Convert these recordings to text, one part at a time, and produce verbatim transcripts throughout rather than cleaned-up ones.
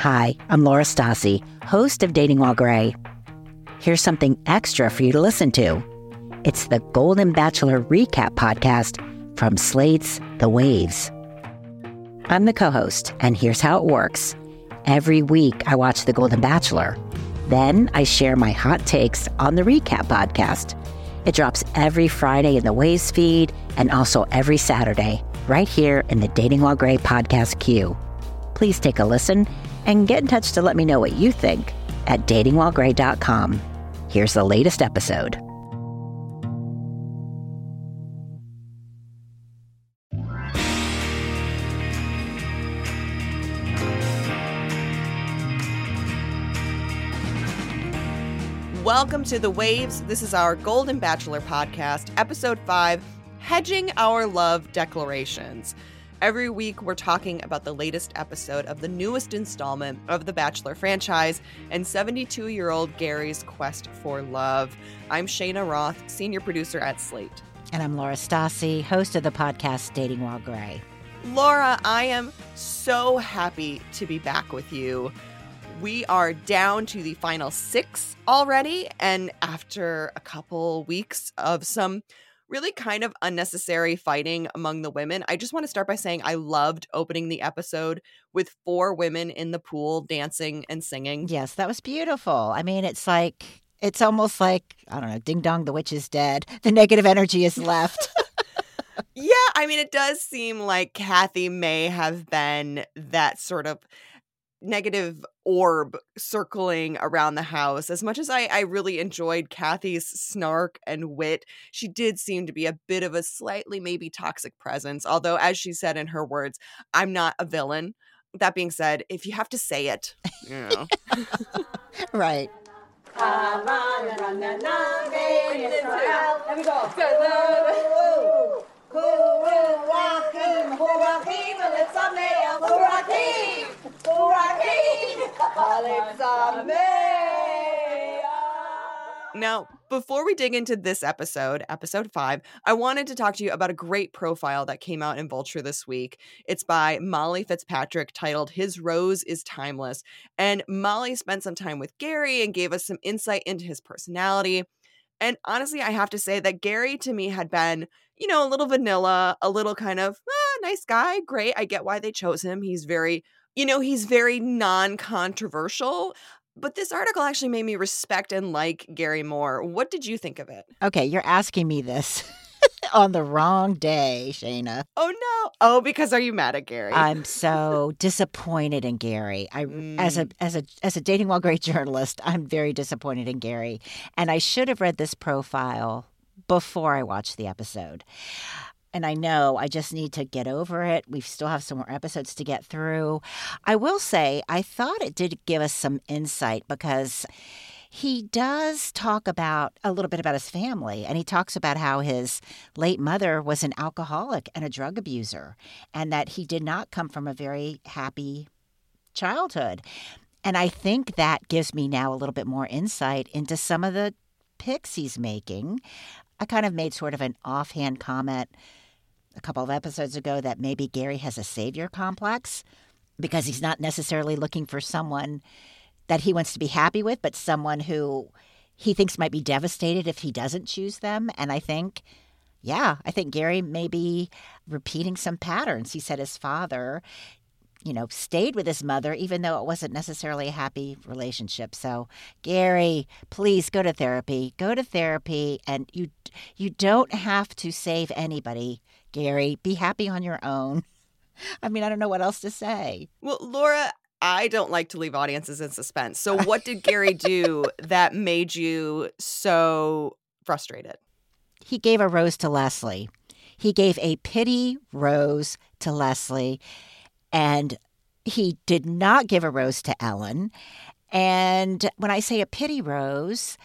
Hi, I'm Laura Stassi, host of Dating While Gray. Here's something extra for you to listen to. It's the Golden Bachelor Recap Podcast from Slate's The Waves. I'm the co-host, and here's how it works. Every week, I watch The Golden Bachelor. Then I share my hot takes on the Recap Podcast. It drops every Friday in the Waves feed and also every Saturday, right here in the Dating While Gray podcast queue. Please take a listen and get in touch to let me know what you think at dating while gray dot com. Here's the latest episode. Welcome to The Waves. This is our Golden Bachelor podcast, episode five, Hedging Our Love Declarations. Every week, we're talking about the latest episode of the newest installment of the Bachelor franchise and seventy-two-year-old Gary's quest for love. I'm Shayna Roth, senior producer at Slate. And I'm Laura Stassi, host of the podcast Dating While Gray. Laura, I am so happy to be back with you. We are down to the final six already, and after a couple weeks of some really kind of unnecessary fighting among the women, I just want to start by saying I loved opening the episode with four women in the pool dancing and singing. Yes, that was beautiful. I mean, it's like, it's almost like, I don't know, ding dong, the witch is dead. The negative energy is left. Yeah, I mean, it does seem like Kathy may have been that sort of negative orb circling around the house. As much as I, I really enjoyed Kathy's snark and wit, she did seem to be a bit of a slightly maybe toxic presence. Although, as she said in her words, I'm not a villain. That being said, if you have to say it, you know. Right. Here we go. Who will rock him? Who rock him? Alexander. Who rock him? Who rock him? Alexander. Now, before we dig into this episode, episode five, I wanted to talk to you about a great profile that came out in Vulture this week. It's by Molly Fitzpatrick, titled His Rose is Timeless. And Molly spent some time with Gary and gave us some insight into his personality. And honestly, I have to say that Gary to me had been, you know, a little vanilla, a little kind of, ah, nice guy, great. I get why they chose him. He's very, you know, he's very non-controversial. But this article actually made me respect and like Gary more. What did you think of it? Okay, you're asking me this on the wrong day, Shayna. Oh, no. Oh, because are you mad at Gary? I'm so disappointed in Gary. I, Mm. as a as a as a Dating While Gray journalist, I'm very disappointed in Gary, and I should have read this profile before I watched the episode. And I know I just need to get over it. We still have some more episodes to get through. I will say I thought it did give us some insight because he does talk about a little bit about his family, and he talks about how his late mother was an alcoholic and a drug abuser, and that he did not come from a very happy childhood. And I think that gives me now a little bit more insight into some of the picks he's making. I kind of made sort of an offhand comment a couple of episodes ago that maybe Gary has a savior complex because he's not necessarily looking for someone that he wants to be happy with, but someone who he thinks might be devastated if he doesn't choose them. And I think, yeah, I think Gary may be repeating some patterns. He said his father, you know, stayed with his mother, even though it wasn't necessarily a happy relationship. So, Gary, please go to therapy. Go to therapy. And you, you don't have to save anybody, Gary. Be happy on your own. I mean, I don't know what else to say. Well, Laura, I don't like to leave audiences in suspense. So what did Gary do that made you so frustrated? He gave a rose to Leslie. He gave a pity rose to Leslie. And he did not give a rose to Ellen. And when I say a pity rose,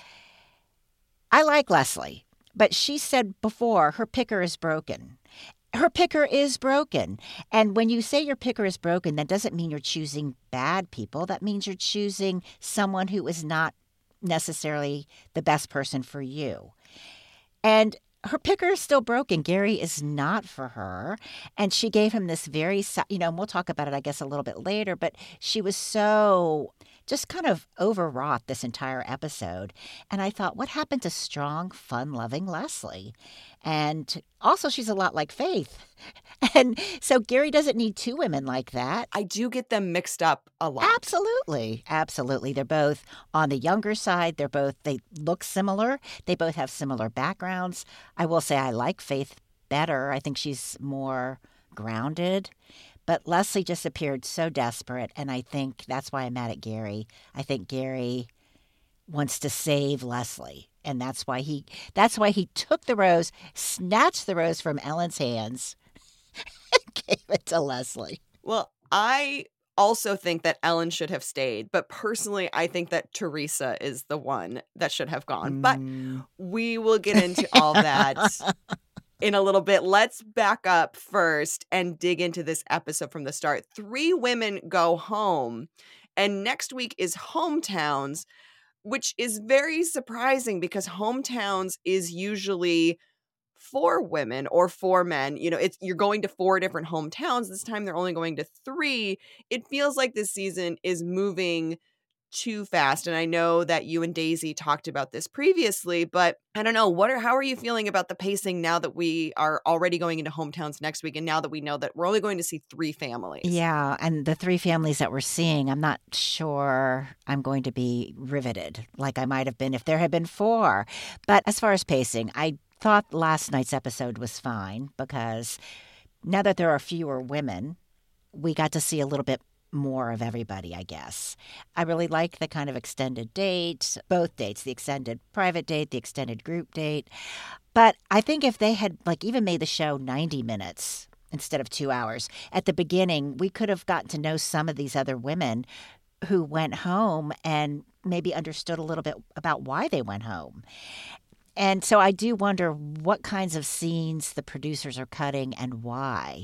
I like Leslie. But she said before, her picker is broken. Her picker is broken. And when you say your picker is broken, that doesn't mean you're choosing bad people. That means you're choosing someone who is not necessarily the best person for you. And her picker is still broken. Gary is not for her. And she gave him this very, you know, and we'll talk about it, I guess, a little bit later, but she was so just kind of overwrought this entire episode. And I thought, what happened to strong, fun-loving Leslie? And also, she's a lot like Faith. And so Gary doesn't need two women like that. I do get them mixed up a lot. Absolutely. Absolutely. They're both on the younger side. They're both, they look similar. They both have similar backgrounds. I will say I like Faith better. I think she's more grounded. But Leslie just appeared so desperate, and I think that's why I'm mad at Gary. I think Gary wants to save Leslie, and that's why he that's why he took the rose, snatched the rose from Ellen's hands, and gave it to Leslie. Well, I also think that Ellen should have stayed, but personally, I think that Teresa is the one that should have gone. Mm. But we will get into all that in a little bit. Let's back up first and dig into this episode from the start. Three women go home, and next week is Hometowns, which is very surprising because Hometowns is usually four women or four men. You know, it's you're going to four different hometowns. This time they're only going to three. It feels like this season is moving too fast. And I know that you and Daisy talked about this previously, but I don't know. What are how are you feeling about the pacing now that we are already going into Hometowns next week, and now that we know that we're only going to see three families? Yeah, and the three families that we're seeing, I'm not sure I'm going to be riveted like I might have been if there had been four. But as far as pacing, I thought last night's episode was fine because now that there are fewer women, we got to see a little bit more of everybody, I guess. I really like the kind of extended date, both dates, the extended private date, the extended group date. But I think if they had like even made the show ninety minutes instead of two hours, at the beginning, we could have gotten to know some of these other women who went home and maybe understood a little bit about why they went home. And so I do wonder what kinds of scenes the producers are cutting and why.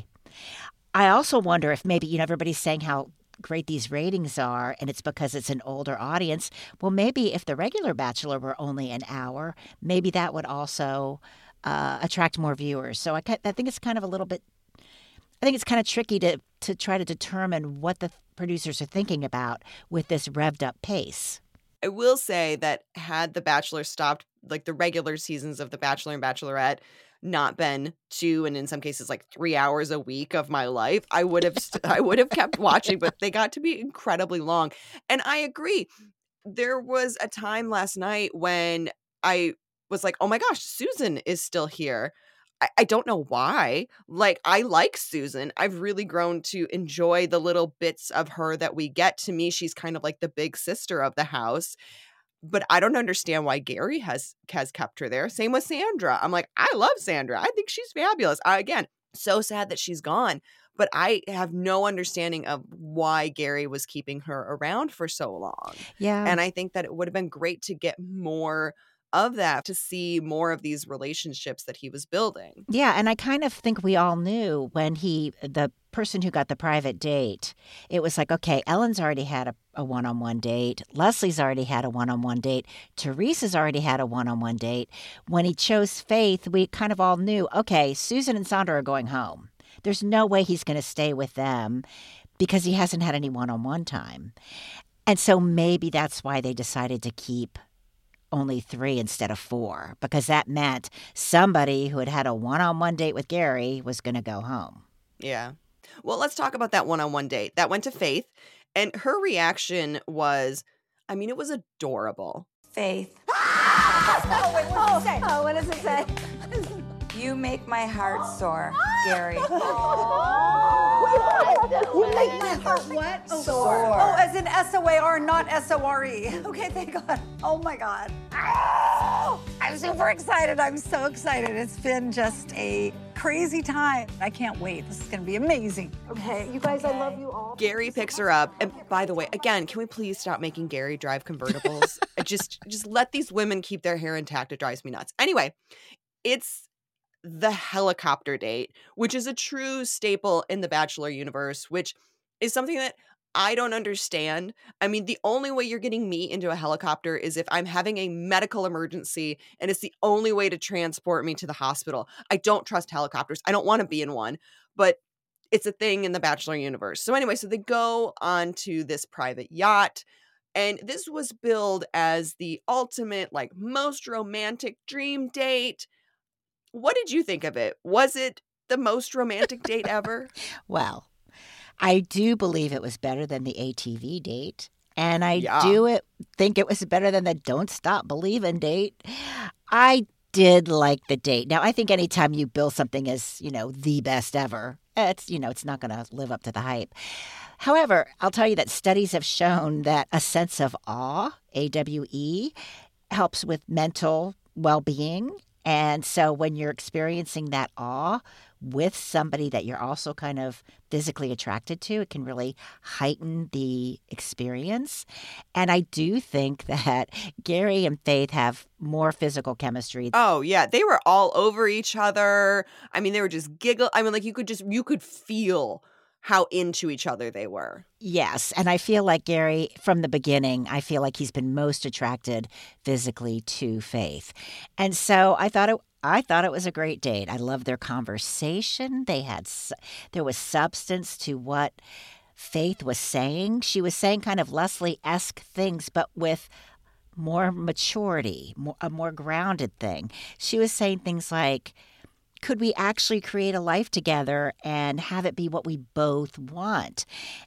I also wonder if maybe, you know, everybody's saying how great these ratings are, and it's because it's an older audience. Well, maybe if the regular Bachelor were only an hour, maybe that would also uh, attract more viewers. So I, I think it's kind of a little bit, I think it's kind of tricky to, to try to determine what the producers are thinking about with this revved up pace. I will say that had The Bachelor stopped, like the regular seasons of The Bachelor and Bachelorette, not been two and in some cases like three hours a week of my life, I would have st- I would have kept watching, but they got to be incredibly long. And I agree. There was a time last night when I was like, oh my gosh, Susan is still here. I, I don't know why. Like, I like Susan. I've really grown to enjoy the little bits of her that we get. To me, she's kind of like the big sister of the house. But I don't understand why Gary has has kept her there. Same with Sandra. I'm like, I love Sandra. I think she's fabulous. I, again, so sad that she's gone. But I have no understanding of why Gary was keeping her around for so long. Yeah. And I think that it would have been great to get more of that, to see more of these relationships that he was building. Yeah, and I kind of think we all knew when he, the person who got the private date, it was like, okay, Ellen's already had a, a one-on-one date. Leslie's already had a one-on-one date. Teresa's already had a one-on-one date. When he chose Faith, we kind of all knew, okay, Susan and Sandra are going home. There's no way he's going to stay with them because he hasn't had any one-on-one time. And so maybe that's why they decided to keep only three instead of four, because that meant somebody who had had a one-on-one date with Gary was going to go home. Yeah. Well, let's talk about that one-on-one date. That went to Faith, and her reaction was, I mean, it was adorable. Faith. Oh, wait, what does it say? Oh, what does it say? You make my heart soar, Gary. You make my heart what? Oh, Soar. Oh, as in S O A R, not S O R E. Okay, thank God. Oh my God. Oh, I'm super excited. I'm so excited. It's been just a crazy time. I can't wait. This is going to be amazing. Okay, you guys, I love you all. Gary picks her up. And by the way, again, can we please stop making Gary drive convertibles? just, just let these women keep their hair intact. It drives me nuts. Anyway, it's the helicopter date, which is a true staple in the Bachelor universe, which is something that I don't understand. I mean, the only way you're getting me into a helicopter is if I'm having a medical emergency and it's the only way to transport me to the hospital. I don't trust helicopters. I don't want to be in one, but it's a thing in the Bachelor universe. So anyway, so they go on to this private yacht, and this was billed as the ultimate, like, most romantic dream date. What did you think of it? Was it the most romantic date ever? Well, I do believe it was better than the A T V date. And I Yeah. do it, think it was better than the Don't Stop Believin' date. I did like the date. Now, I think anytime you bill something as, you know, the best ever, it's, you know, it's not going to live up to the hype. However, I'll tell you that studies have shown that a sense of awe, A W E, helps with mental well-being. And so when you're experiencing that awe with somebody that you're also kind of physically attracted to, it can really heighten the experience. And I do think that Gary and Faith have more physical chemistry. Oh, yeah. They were all over each other. I mean, they were just giggle. I mean, like, you could just, you could feel how into each other they were. Yes. And I feel like Gary, from the beginning, I feel like he's been most attracted physically to Faith. And so I thought it I thought it was a great date. I loved their conversation. They had su- there was substance to what Faith was saying. She was saying kind of Leslie-esque things, but with more maturity, more, a more grounded thing. She was saying things like, could we actually create a life together and have it be what we both want?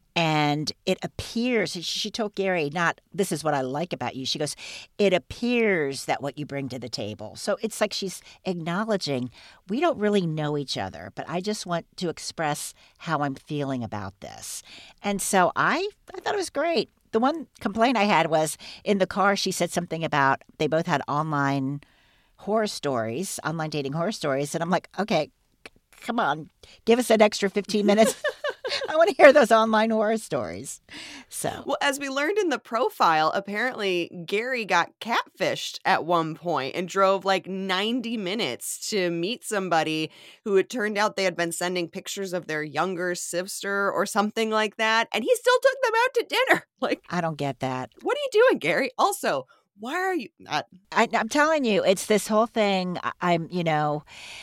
And it appears, she told Gary, not, this is what I like about you. She goes, it appears that what you bring to the table. So it's like she's acknowledging, we don't really know each other, but I just want to express how I'm feeling about this. And so I, I thought it was great. The one complaint I had was in the car, she said something about they both had online horror stories, online dating horror stories. And I'm like, okay, c- come on, give us an extra fifteen minutes. I want to hear those online horror stories. So, Well, as we learned in the profile, apparently Gary got catfished at one point and drove like ninety minutes to meet somebody who it turned out they had been sending pictures of their younger sister or something like that. And he still took them out to dinner. Like, I don't get that. what are you doing, Gary? Also, why are you not? I, I'm telling you, it's this whole thing. I, I'm, you know,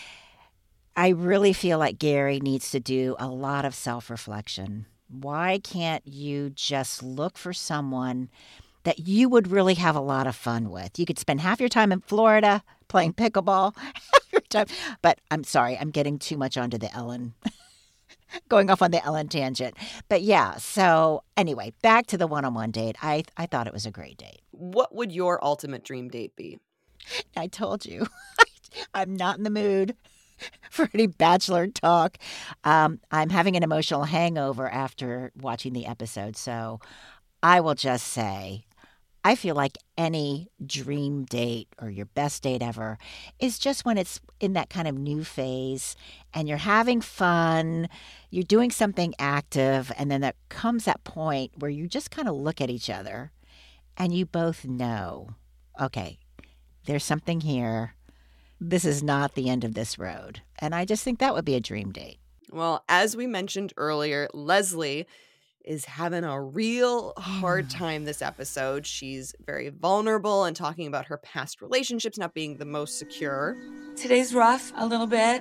I really feel like Gary needs to do a lot of self-reflection. Why can't you just look for someone that you would really have a lot of fun with? You could spend half your time in Florida playing pickleball, half your time. But I'm sorry, I'm getting too much onto the Ellen, going off on the Ellen tangent. But yeah, so anyway, back to the one-on-one date. I I thought it was a great date. What would your ultimate dream date be? I told you, I'm not in the mood for any Bachelor talk. Um, I'm having an emotional hangover after watching the episode. So I will just say, I feel like any dream date or your best date ever is just when it's in that kind of new phase and you're having fun, you're doing something active, and then there comes that point where you just kind of look at each other and you both know, okay, there's something here. This is not the end of this road. And I just think that would be a dream date. Well, as we mentioned earlier, Leslie is having a real hard time this episode. She's very vulnerable and talking about her past relationships not being the most secure. Today's rough a little bit.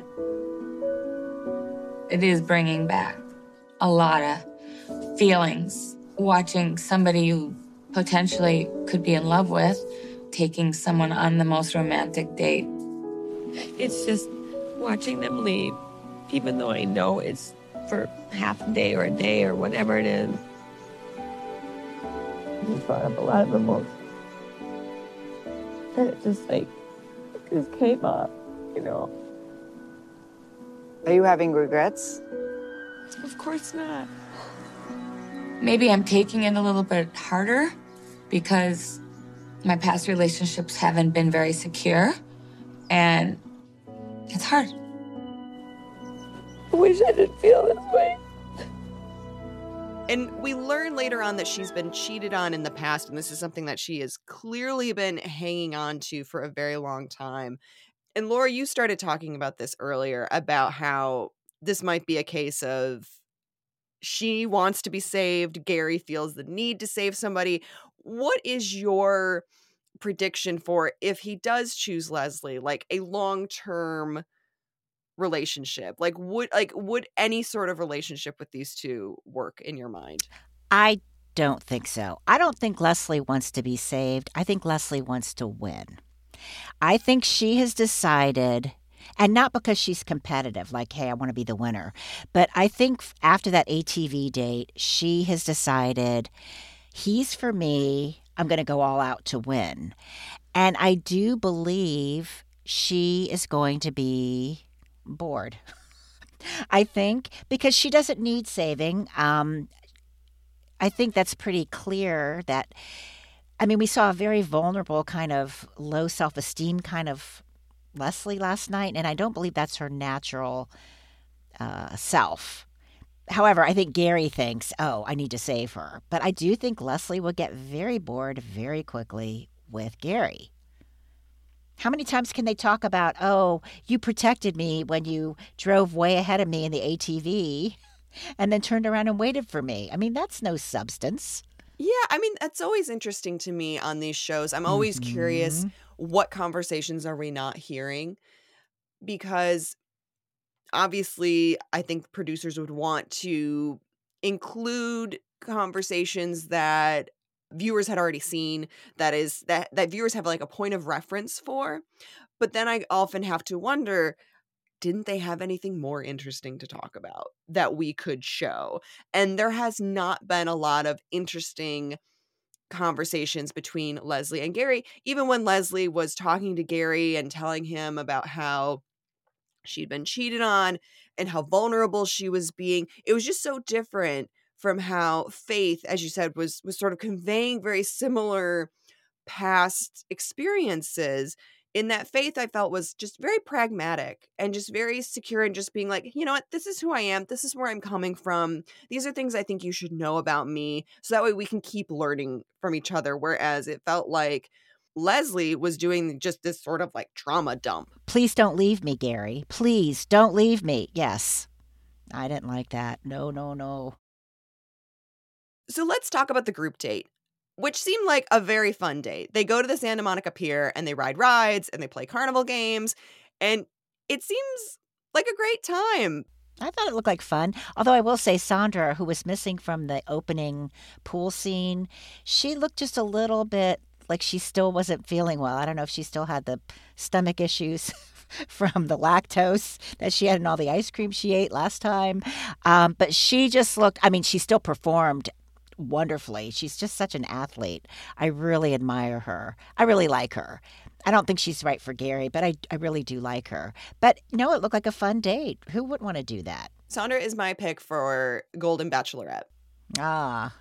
It is bringing back a lot of feelings. Watching somebody you potentially could be in love with, taking someone on the most romantic date. It's just watching them leave, even though I know it's for half a day or a day or whatever it is. It brought up a lot of emotion. And it just like, it just came up, you know. Are you having regrets? Of course not. Maybe I'm taking it a little bit harder because my past relationships haven't been very secure, and it's hard. I wish I didn't feel this way. And we learn later on that she's been cheated on in the past, and this is something that she has clearly been hanging on to for a very long time. And Laura, you started talking about this earlier, about how this might be a case of she wants to be saved. Gary feels the need to save somebody. What is your prediction for if he does choose Leslie, like a long-term relationship? Like would like would any sort of relationship with these two work in your mind? I don't think so. I don't think Leslie wants to be saved. I think Leslie wants to win. I think she has decided, and not because she's competitive, like, hey, I want to be the winner, but I think after that A T V date, she has decided he's for me. I'm going to go all out to win. And I do believe she is going to be bored. I think because she doesn't need saving. Um, I think that's pretty clear that, I mean, we saw a very vulnerable kind of low self-esteem kind of Leslie last night, and I don't believe that's her natural uh, self. However, I think Gary thinks, oh, I need to save her. But I do think Leslie will get very bored very quickly with Gary. How many times can they talk about, oh, you protected me when you drove way ahead of me in the A T V and then turned around and waited for me? I mean, that's no substance. Yeah, I mean, that's always interesting to me on these shows. I'm always Mhm. curious, what conversations are we not hearing? Because obviously, I think producers would want to include conversations that viewers had already seen, that is that that viewers have like a point of reference for. But then I often have to wonder, didn't they have anything more interesting to talk about that we could show? And there has not been a lot of interesting conversations between Leslie and Gary. Even when Leslie was talking to Gary and telling him about how she'd been cheated on and how vulnerable she was being, it was just so different from how Faith, as you said, was was sort of conveying very similar past experiences. In that Faith, I felt, was just very pragmatic and just very secure and just being like, you know what, this is who I am. This is where I'm coming from. These are things I think you should know about me. So that way we can keep learning from each other. Whereas it felt like Leslie was doing just this sort of like trauma dump. Please don't leave me, Gary. Please don't leave me. Yes. I didn't like that. No, no, no. So let's talk about the group date, which seemed like a very fun date. They go to the Santa Monica Pier and they ride rides and they play carnival games. And it seems like a great time. I thought it looked like fun. Although I will say Sandra, who was missing from the opening pool scene, she looked just a little bit like she still wasn't feeling well. I don't know if she still had the stomach issues from the lactose that she had in all the ice cream she ate last time. Um, but she just looked, I mean, she still performed wonderfully. She's just such an athlete. I really admire her. I really like her. I don't think she's right for Gary, but I, I really do like her. But no, it looked like a fun date. Who wouldn't want to do that? Sandra is my pick for Golden Bachelorette. Ah,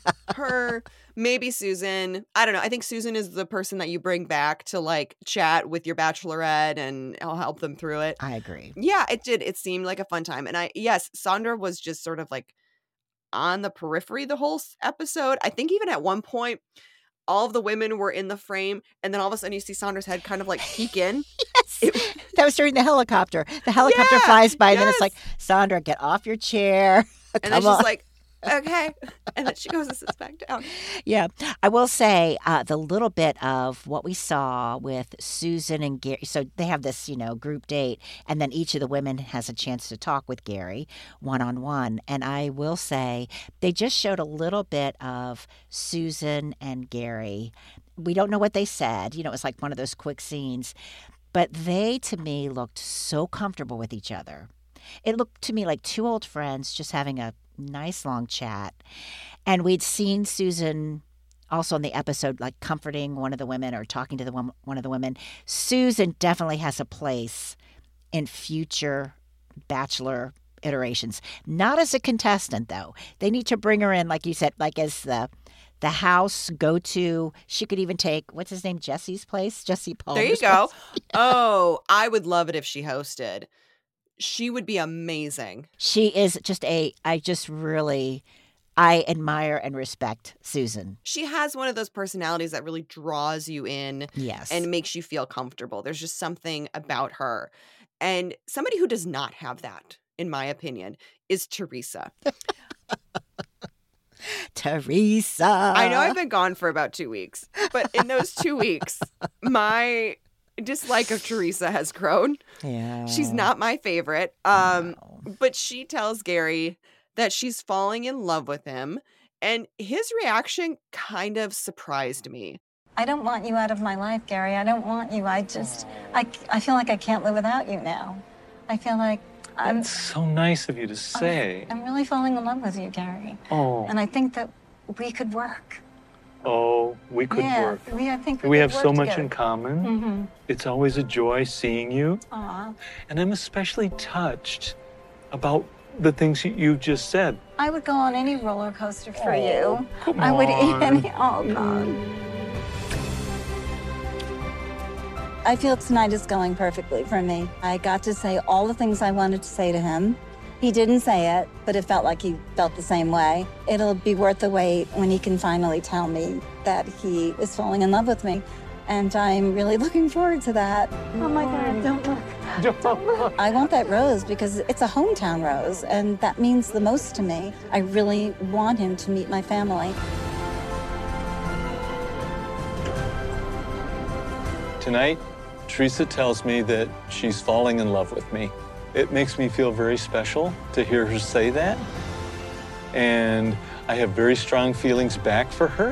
Her, maybe Susan. I don't know. I think Susan is the person that you bring back to like chat with your bachelorette and I'll help them through it. I agree. Yeah, it did. It seemed like a fun time. And I, yes, Sandra was just sort of like on the periphery the whole s- episode. I think even at one point, all of the women were in the frame, and then all of a sudden you see Sandra's head kind of like peek in. Yes. It- That was during the helicopter. The helicopter Yeah, flies by, and then it's yes. like, Sandra, get off your chair. and then Come she's on. like, okay. And then she goes and sits back down. Yeah, I will say uh, the little bit of what we saw with Susan and Gary. So they have this, you know, group date, and then each of the women has a chance to talk with Gary one on one. And I will say they just showed a little bit of Susan and Gary. We don't know what they said. You know, it was like one of those quick scenes, but they to me looked so comfortable with each other. It looked to me like two old friends just having a nice long chat. And we'd seen Susan also in the episode, like comforting one of the women or talking to the one, one of the women. Susan definitely has a place in future Bachelor iterations. Not as a contestant, though. They need to bring her in, like you said, like as the the house go-to. She could even take, what's his name, Jesse's place? Jesse Palmer's There you go. place. Oh, I would love it if she hosted. She would be amazing. She is just a, I just really, I admire and respect Susan. She has one of those personalities that really draws you in Yes. and makes you feel comfortable. There's just something about her. And somebody who does not have that, in my opinion, is Teresa. Teresa. I know I've been gone for about two weeks, but in those two weeks, my dislike of Teresa has grown. Yeah. She's not my favorite. Um, No. but she tells Gary that she's falling in love with him, and his reaction kind of surprised me. I don't want you out of my life, Gary. I don't want you. I just, I, I feel like I can't live without you now. I feel like I'm, That's so nice of you to say. I'm really falling in love with you, Gary. Oh, And I think that we could work. oh, we could yeah, work. we, I think we, We could have so work much together. in common. Mm-hmm. It's always a joy seeing you. Aw. And I'm especially touched about the things you- you just said. I would go on any roller coaster for Oh, you. come I would on. eat any. Oh God. I feel tonight is going perfectly for me. I got to say all the things I wanted to say to him. He didn't say it, but it felt like he felt the same way. It'll be worth the wait when he can finally tell me that he is falling in love with me. And I'm really looking forward to that. Oh my God, don't look. I want that rose because it's a hometown rose, and that means the most to me. I really want him to meet my family. Tonight, Teresa tells me that she's falling in love with me. It makes me feel very special to hear her say that. And I have very strong feelings back for her.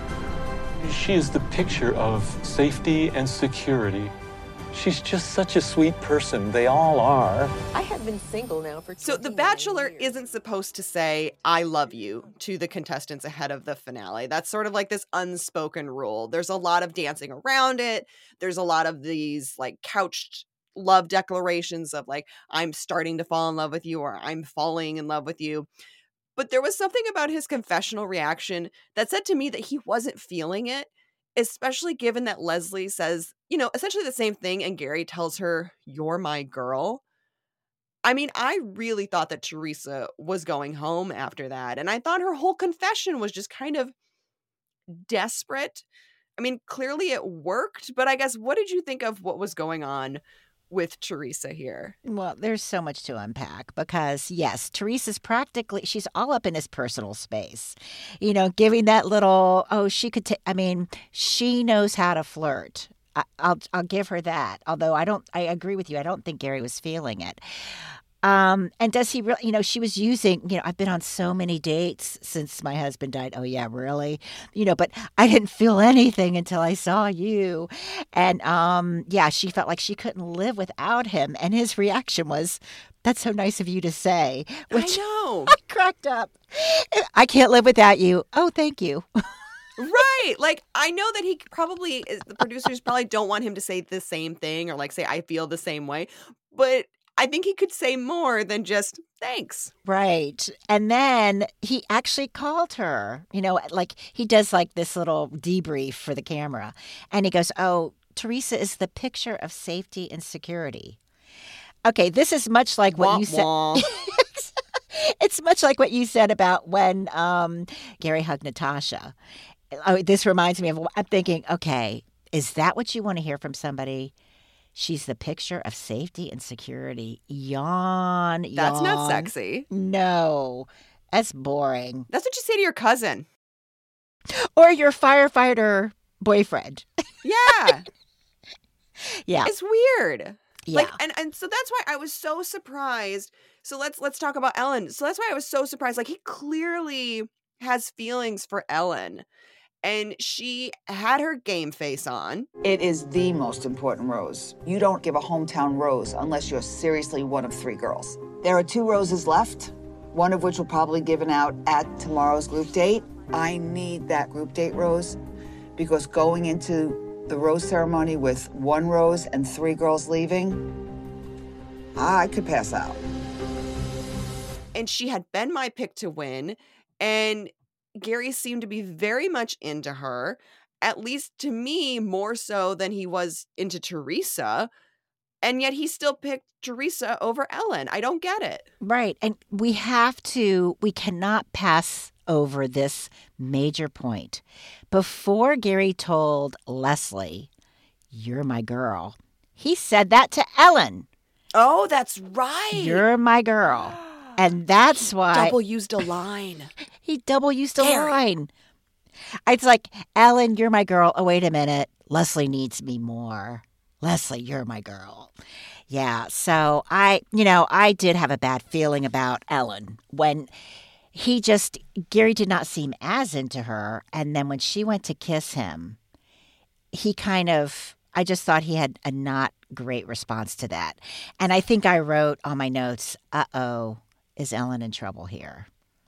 She is the picture of safety and security. She's just such a sweet person. They all are. I have been single now for So The Bachelor isn't supposed to say, I love you to the contestants ahead of the finale. That's sort of like this unspoken rule. There's a lot of dancing around it. There's a lot of these like couched love declarations of like, I'm starting to fall in love with you or I'm falling in love with you. But there was something about his confessional reaction that said to me that he wasn't feeling it, especially given that Leslie says, you know, essentially the same thing and Gary tells her, you're my girl. I mean, I really thought that Teresa was going home after that. And I thought her whole confession was just kind of desperate. I mean, clearly it worked, but I guess what did you think of what was going on with Teresa here? Well, there's so much to unpack because, yes, Teresa's practically, she's all up in his personal space. You know, giving that little, oh, she could take, I mean, she knows how to flirt. I, I'll I'll give her that. Although I don't, I agree with you. I don't think Gary was feeling it. Um, and does he really, you know, she was using, you know, I've been on so many dates since my husband died. Oh, yeah, really? You know, but I didn't feel anything until I saw you. And um, yeah, she felt like she couldn't live without him. And his reaction was, that's so nice of you to say. Which I know. I cracked up. I can't live without you. Oh, thank you. Right. Like, I know that he probably, the producers probably don't want him to say the same thing or like say, I feel the same way. But I think he could say more than just thanks. Right. And then he actually called her, you know, like he does like this little debrief for the camera. And he goes, oh, Teresa is the picture of safety and security. Okay, this is much like what Wah, you said. wah. It's much like what you said about when um, Gary hugged Natasha. Oh, this reminds me of, I'm thinking, okay, is that what you want to hear from somebody? She's the picture of safety and security. Yawn, yawn. That's not sexy. No, that's boring. That's what you say to your cousin. Or your firefighter boyfriend. Yeah. Yeah. It's weird. Yeah. Like, and, and so that's why I was so surprised. So let's let's talk about Ellen. So that's why I was so surprised. Like, he clearly has feelings for Ellen. And she had her game face on. It is the most important rose. You don't give a hometown rose unless you're seriously one of three girls. There are two roses left, one of which will probably be given out at tomorrow's group date. I need that group date rose because going into the rose ceremony with one rose and three girls leaving, I could pass out. And she had been my pick to win. And Gary seemed to be very much into her, at least to me, more so than he was into Teresa. And yet he still picked Teresa over Ellen. I don't get it. Right. And we have to, we cannot pass over this major point. Before Gary told Leslie, you're my girl, he said that to Ellen. Oh, that's right. You're my girl. And that's why Double used a line. he double used a Gary. line. It's like, Ellen, you're my girl. Oh, wait a minute. Leslie needs me more. Leslie, you're my girl. Yeah. So I, you know, I did have a bad feeling about Ellen when he just, Gary did not seem as into her. And then when she went to kiss him, he kind of, I just thought he had a not great response to that. And I think I wrote on my notes, uh-oh, is Ellen in trouble here?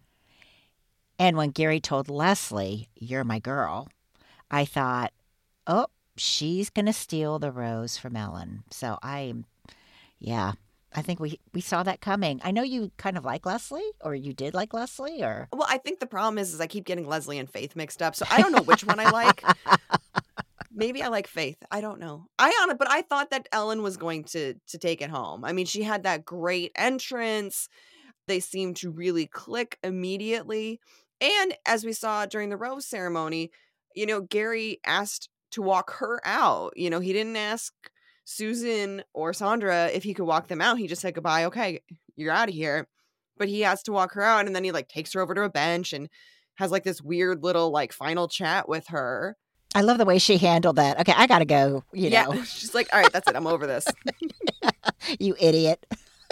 And when Gary told Leslie, you're my girl, I thought, oh, she's going to steal the rose from Ellen. So I, yeah, I think we, we saw that coming. I know you kind of like Leslie, or you did like Leslie, or... Well, I think the problem is, is I keep getting Leslie and Faith mixed up. So I don't know which one I like. Maybe I like Faith. I don't know. I on it, but I thought that Ellen was going to to take it home. I mean, she had that great entrance. They seemed to really click immediately. And as we saw during the rose ceremony, you know, Gary asked to walk her out. You know, he didn't ask Susan or Sandra if he could walk them out. He just said, goodbye. Okay, you're out of here. But he asked to walk her out. And then he like takes her over to a bench and has like this weird little like final chat with her. I love the way she handled that. Okay, I got to go, you yeah, know. She's like, all right, that's it. I'm over this. You idiot.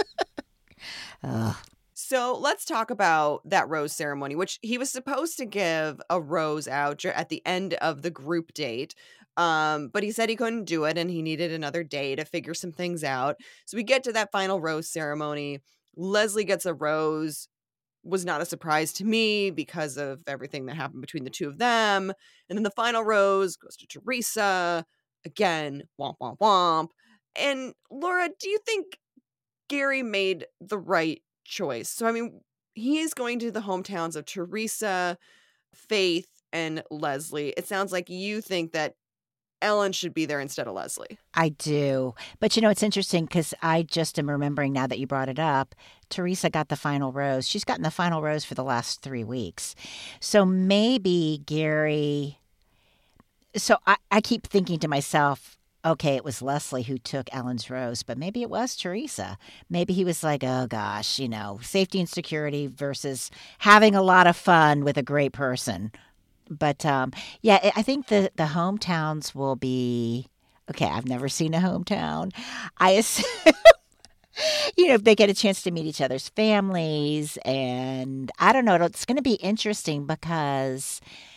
Ugh. So let's talk about that rose ceremony, which he was supposed to give a rose out at the end of the group date. Um, but he said he couldn't do it and he needed another day to figure some things out. So we get to that final rose ceremony. Leslie gets a rose. Was not a surprise to me because of everything that happened between the two of them. And then the final rose goes to Teresa. Again, womp, womp, womp. And Laura, do you think Gary made the right choice? So, I mean, he is going to the hometowns of Teresa, Faith, and Leslie. It sounds like you think that Ellen should be there instead of Leslie. I do. But, you know, it's interesting because I just am remembering now that you brought it up. Teresa got the final rose. She's gotten the final rose for the last three weeks. So maybe Gary... So I, I keep thinking to myself, okay, it was Leslie who took Ellen's rose, but maybe it was Teresa. Maybe he was like, oh, gosh, you know, safety and security versus having a lot of fun with a great person. But, um, yeah, I think the, the hometowns will be, okay, I've never seen a hometown. I assume, you know, if they get a chance to meet each other's families. And I don't know, it's going to be interesting because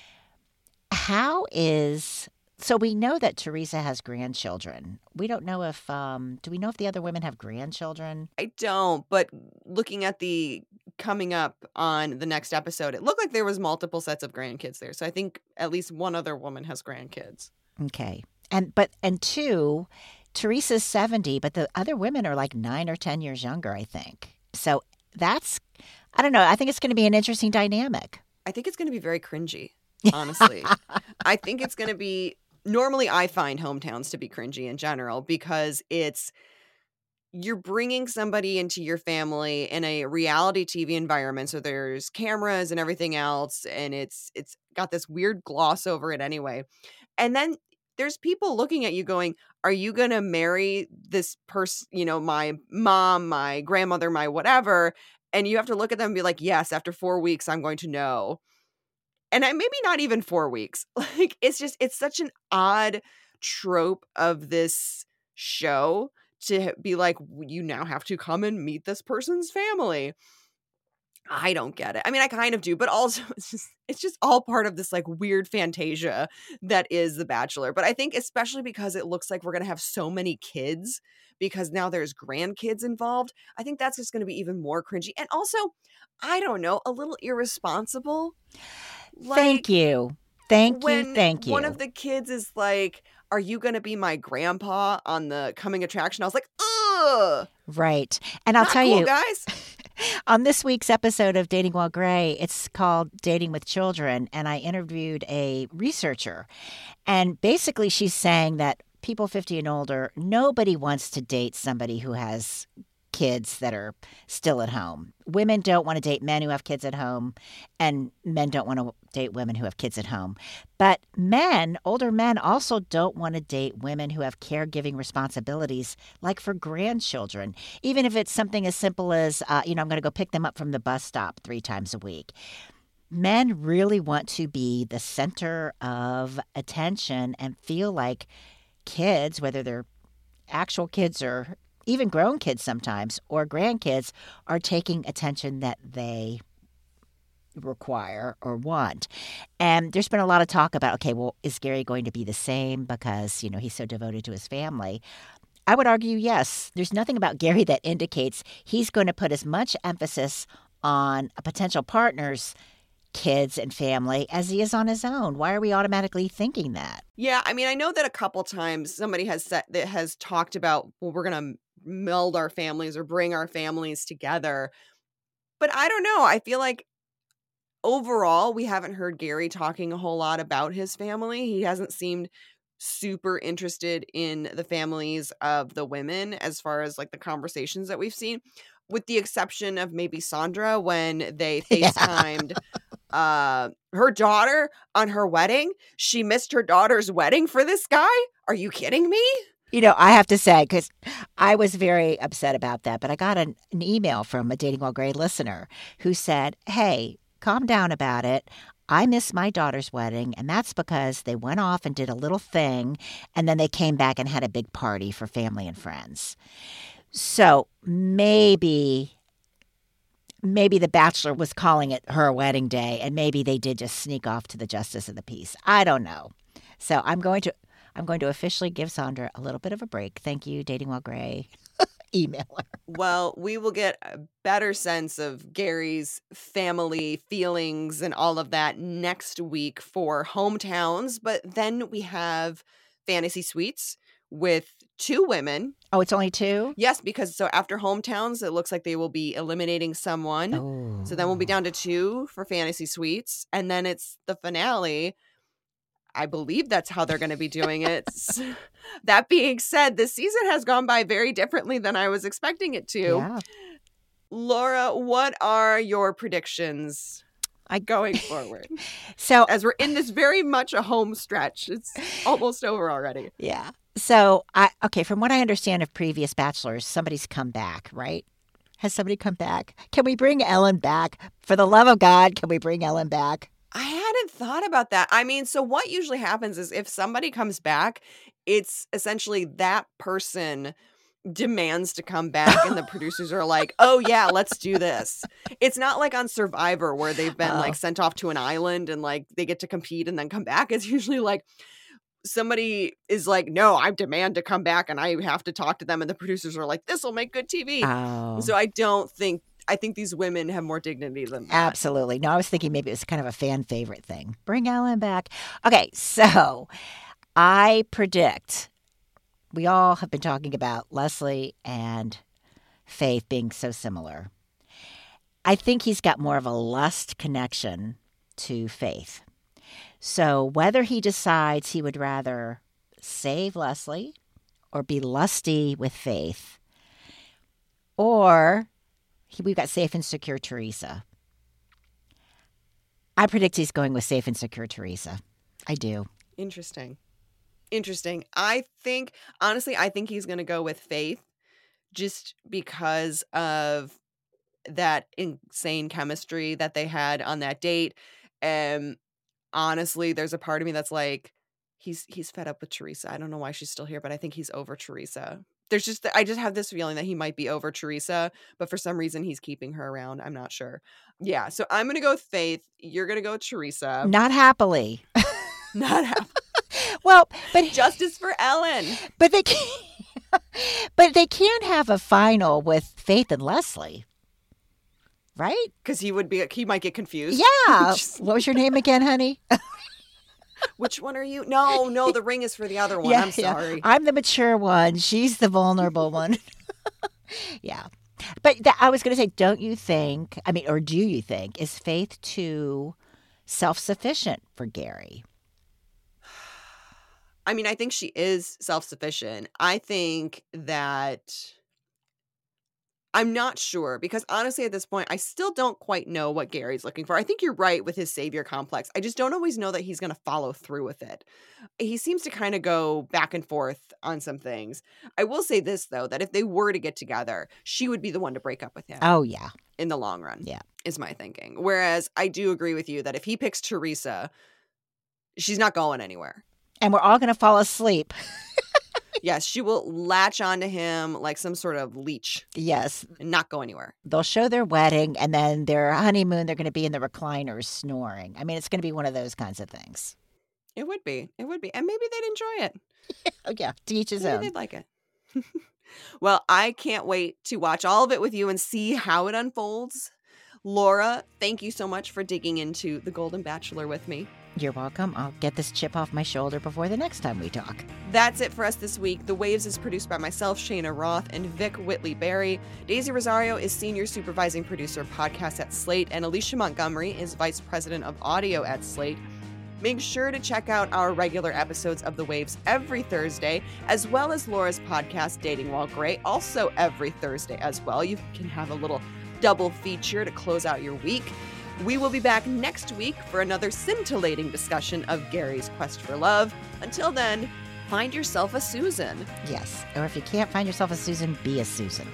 how is, so we know that Teresa has grandchildren. We don't know if, um, do we know if the other women have grandchildren? I don't, but looking at the coming up on the next episode, it looked like there was multiple sets of grandkids there. So I think at least one other woman has grandkids. Okay. And, but, and two, Teresa's seventy, but the other women are like nine or ten years younger, I think. So that's, I don't know. I think it's going to be an interesting dynamic. I think it's going to be very cringy, honestly. I think it's going to be, normally I find hometowns to be cringy in general because it's, you're bringing somebody into your family in a reality T V environment. So there's cameras and everything else. And it's, it's got this weird gloss over it anyway. And then there's people looking at you going, are you going to marry this person, you know, my mom, my grandmother, my whatever. And you have to look at them and be like, yes, after four weeks, I'm going to know. And I, maybe not even four weeks. Like, it's just, it's such an odd trope of this show to be like, you now have to come and meet this person's family. I don't get it. I mean, I kind of do, but also it's just, it's just all part of this like weird fantasia that is The Bachelor. But I think especially because it looks like we're going to have so many kids because now there's grandkids involved. I think that's just going to be even more cringy. And also, I don't know, a little irresponsible. Like, thank you. Thank when you. Thank you. One of the kids is like, are you going to be my grandpa on the coming attraction? I was like, ugh. Right. And I'll Not tell cool, you, guys. On this week's episode of Dating While Gray, it's called Dating with Children. And I interviewed a researcher. And basically she's saying that people fifty and older, nobody wants to date somebody who has kids that are still at home. Women don't want to date men who have kids at home, and men don't want to date women who have kids at home. But men, older men, also don't want to date women who have caregiving responsibilities, like for grandchildren, even if it's something as simple as, uh, you know, I'm going to go pick them up from the bus stop three times a week. Men really want to be the center of attention and feel like kids, whether they're actual kids or even grown kids sometimes, or grandkids, are taking attention that they require or want. And there's been a lot of talk about, okay, well, is Gary going to be the same because, you know, he's so devoted to his family? I would argue yes. There's nothing about Gary that indicates he's going to put as much emphasis on a potential partner's kids and family as he is on his own. Why are we automatically thinking that? Yeah, I mean, I know that a couple times somebody has said that has talked about, well, we're going to meld our families or bring our families together. But I don't know. I feel like overall, we haven't heard Gary talking a whole lot about his family. He hasn't seemed super interested in the families of the women as far as like the conversations that we've seen, with the exception of maybe Sandra when they FaceTimed yeah. uh, her daughter on her wedding. She missed her daughter's wedding for this guy? Are you kidding me? You know, I have to say, because I was very upset about that, but I got an, an email from a Dating While Gray listener who said, hey, calm down about it. I missed my daughter's wedding, and that's because they went off and did a little thing, and then they came back and had a big party for family and friends. So maybe, maybe the Bachelor was calling it her wedding day, and maybe they did just sneak off to the justice of the peace. I don't know. So I'm going to, I'm going to officially give Sandra a little bit of a break. Thank you, Dating While Gray. Email her. Well, we will get a better sense of Gary's family feelings and all of that next week for Hometowns. But then we have Fantasy Suites with two women. Oh, it's only two? Yes, because so after Hometowns, it looks like they will be eliminating someone. Oh. So then we'll be down to two for Fantasy Suites. And then it's the finale. I believe that's how they're going to be doing it. That being said, this season has gone by very differently than I was expecting it to. Yeah. Laura, what are your predictions I, going forward? So, as we're in this very much a home stretch, it's almost over already. Yeah. So, I okay, from what I understand of previous Bachelors, somebody's come back, right? Has somebody come back? Can we bring Ellen back? For the love of God, can we bring Ellen back? I hadn't thought about that. I mean, so what usually happens is if somebody comes back, it's essentially that person demands to come back and the producers are like, oh yeah, let's do this. It's not like on Survivor where they've been oh. like sent off to an island and like they get to compete and then come back. It's usually like somebody is like, no, I demand to come back and I have to talk to them. And the producers are like, this will make good T V. Oh. So I don't think I think these women have more dignity than that. Absolutely. No, I was thinking maybe it was kind of a fan favorite thing. Bring Ellen back. Okay, so I predict, we all have been talking about Leslie and Faith being so similar. I think he's got more of a lust connection to Faith. So whether he decides he would rather save Leslie or be lusty with Faith, or we've got safe and secure Teresa. I predict he's going with safe and secure Teresa. I do. Interesting. Interesting. I think, honestly, I think he's going to go with Faith just because of that insane chemistry that they had on that date. And honestly, there's a part of me that's like, he's he's fed up with Teresa. I don't know why she's still here, but I think he's over Teresa. There's just, I just have this feeling that he might be over Teresa, but for some reason he's keeping her around. I'm not sure. Yeah. So I'm going to go with Faith. You're going to go with Teresa. Not happily. Not happily. Well, but justice for Ellen. But they can't, but they can't have a final with Faith and Leslie. Right? Because he would be, he might get confused. Yeah. Just... What was your name again, honey? Which one are you? No, no, the ring is for the other one. Yeah, I'm sorry. Yeah. I'm the mature one. She's the vulnerable one. Yeah. But th- I was going to say, don't you think, I mean, or do you think, is Faith too self-sufficient for Gary? I mean, I think she is self-sufficient. I think that I'm not sure because honestly, at this point, I still don't quite know what Gary's looking for. I think you're right with his savior complex. I just don't always know that he's going to follow through with it. He seems to kind of go back and forth on some things. I will say this, though, that if they were to get together, she would be the one to break up with him. Oh, yeah. In the long run. Yeah. Is my thinking. Whereas I do agree with you that if he picks Teresa, she's not going anywhere. And we're all going to fall asleep. Yes, she will latch onto him like some sort of leech. Yes. And not go anywhere. They'll show their wedding, and then their honeymoon, they're going to be in the recliners snoring. I mean, it's going to be one of those kinds of things. It would be. It would be. And maybe they'd enjoy it. Oh, yeah. To each his maybe own. They'd like it. Well, I can't wait to watch all of it with you and see how it unfolds. Laura, thank you so much for digging into The Golden Bachelor with me. You're welcome. I'll get this chip off my shoulder before the next time we talk. That's it for us this week. The Waves is produced by myself, Shayna Roth, and Vic Whitley-Berry. Daisy Rosario is Senior Supervising Producer of Podcasts at Slate, and Alicia Montgomery is Vice President of Audio at Slate. Make sure to check out our regular episodes of The Waves every Thursday, as well as Laura's podcast, Dating While Gray, also every Thursday as well. You can have a little double feature to close out your week. We will be back next week for another scintillating discussion of Gary's quest for love. Until then, find yourself a Susan. Yes. Or if you can't find yourself a Susan, be a Susan.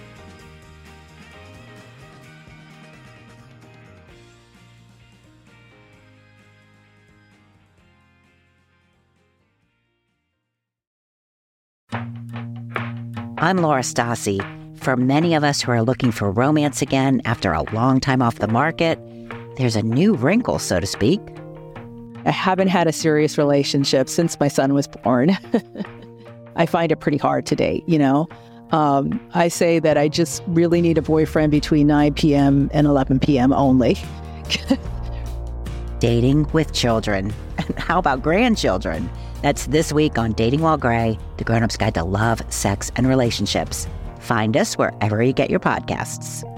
I'm Laura Stassi. For many of us who are looking for romance again after a long time off the market, there's a new wrinkle, so to speak. I haven't had a serious relationship since my son was born. I find it pretty hard to date, you know? Um, I say that I just really need a boyfriend between nine p.m. and eleven p.m. only. Dating with children. And how about grandchildren? That's this week on Dating While Gray, the grown-up's guide to love, sex, and relationships. Find us wherever you get your podcasts.